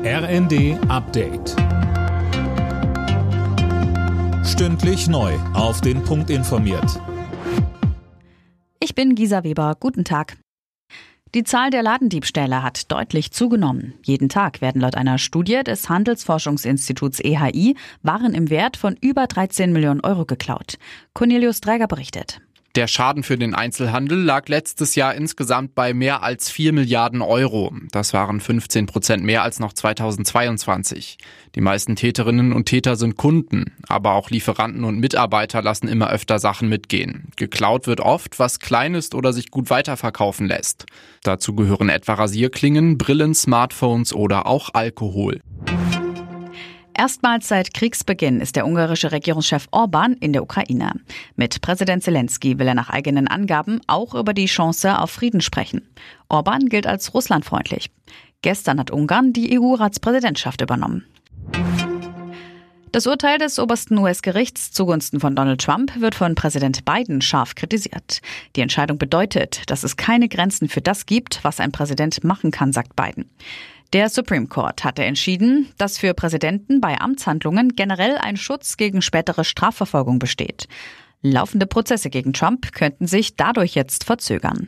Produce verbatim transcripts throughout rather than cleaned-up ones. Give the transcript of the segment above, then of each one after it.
R N D Update. Stündlich neu auf den Punkt informiert. Ich bin Gisa Weber. Guten Tag. Die Zahl der Ladendiebstähle hat deutlich zugenommen. Jeden Tag werden laut einer Studie des Handelsforschungsinstituts E H I Waren im Wert von über dreizehn Millionen Euro geklaut. Cornelius Dräger berichtet. Der Schaden für den Einzelhandel lag letztes Jahr insgesamt bei mehr als vier Milliarden Euro. Das waren fünfzehn Prozent mehr als noch zweitausendzweiundzwanzig. Die meisten Täterinnen und Täter sind Kunden, aber auch Lieferanten und Mitarbeiter lassen immer öfter Sachen mitgehen. Geklaut wird oft, was klein ist oder sich gut weiterverkaufen lässt. Dazu gehören etwa Rasierklingen, Brillen, Smartphones oder auch Alkohol. Erstmals seit Kriegsbeginn ist der ungarische Regierungschef Orbán in der Ukraine. Mit Präsident Zelensky will er nach eigenen Angaben auch über die Chance auf Frieden sprechen. Orbán gilt als russlandfreundlich. Gestern hat Ungarn die E U-Ratspräsidentschaft übernommen. Das Urteil des obersten U S-Gerichts zugunsten von Donald Trump wird von Präsident Biden scharf kritisiert. Die Entscheidung bedeutet, dass es keine Grenzen für das gibt, was ein Präsident machen kann, sagt Biden. Der Supreme Court hatte entschieden, dass für Präsidenten bei Amtshandlungen generell ein Schutz gegen spätere Strafverfolgung besteht. Laufende Prozesse gegen Trump könnten sich dadurch jetzt verzögern.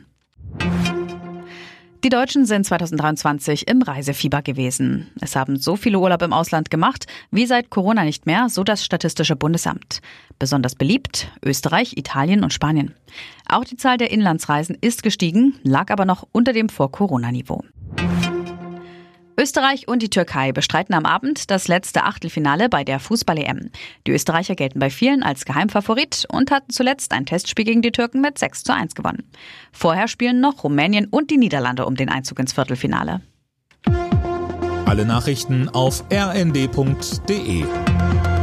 Die Deutschen sind zweitausenddreiundzwanzig im Reisefieber gewesen. Es haben so viele Urlaub im Ausland gemacht, wie seit Corona nicht mehr, so das Statistische Bundesamt. Besonders beliebt Österreich, Italien und Spanien. Auch die Zahl der Inlandsreisen ist gestiegen, lag aber noch unter dem Vor-Corona-Niveau. Österreich und die Türkei bestreiten am Abend das letzte Achtelfinale bei der Fußball-E M. Die Österreicher gelten bei vielen als Geheimfavorit und hatten zuletzt ein Testspiel gegen die Türken mit sechs zu eins gewonnen. Vorher spielen noch Rumänien und die Niederlande um den Einzug ins Viertelfinale. Alle Nachrichten auf r n d punkt d e.